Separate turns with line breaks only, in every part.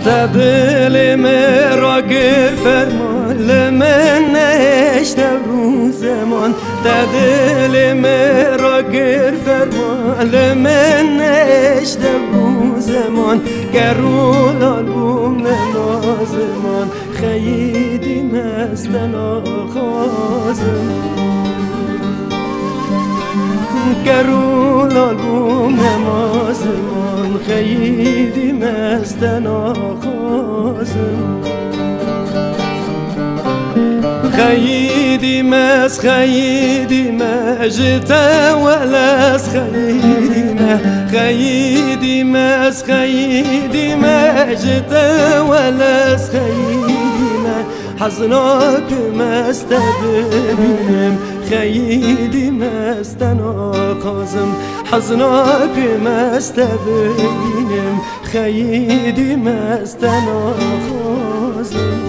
تدل مرا گر فرمان لمن نشته رو زمان تدل مرا گر فرمان لمن نشته رو زمان گرول آلبوم نمازمان خیلی مستن آخازم گرول آلبوم نمازمان خیلی مستن آخازم خیلی مست خیلی مجد ولس خیلی مست خیلی مجد ولس حزناک مست ببینم خیلی مستن آخازم حزناک مست ببینم خیلی مستن آخازم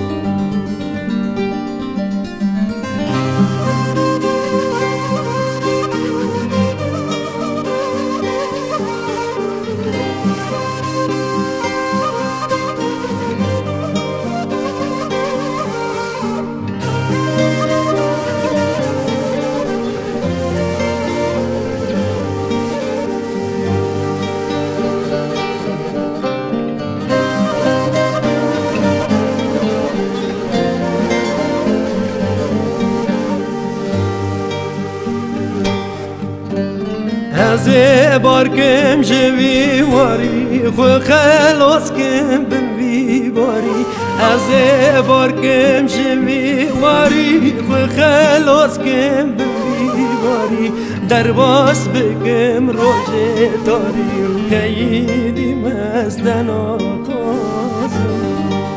از بار کم جوی واری خو خلاص کم بوی واری از بار کم جوی واری خو خلاص کم بوی واری در باس بکم روزه داری خیلی مستن آخازم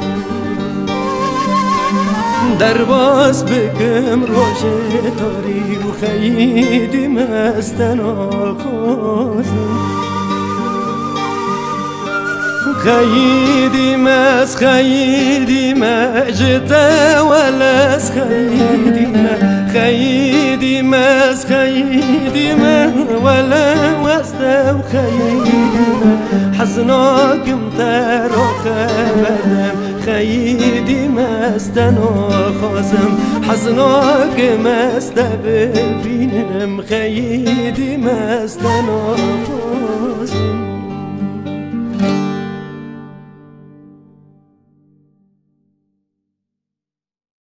در باز بگم روزه داری و خیلی مستن آخازم خیلی مست خیلی مجد ولس خیلی مست خیلی ولا وستو خیلی حزناکم تر خبرم خیلی مستن آخازم حزناک مست ببینم خیلی مستن آخازم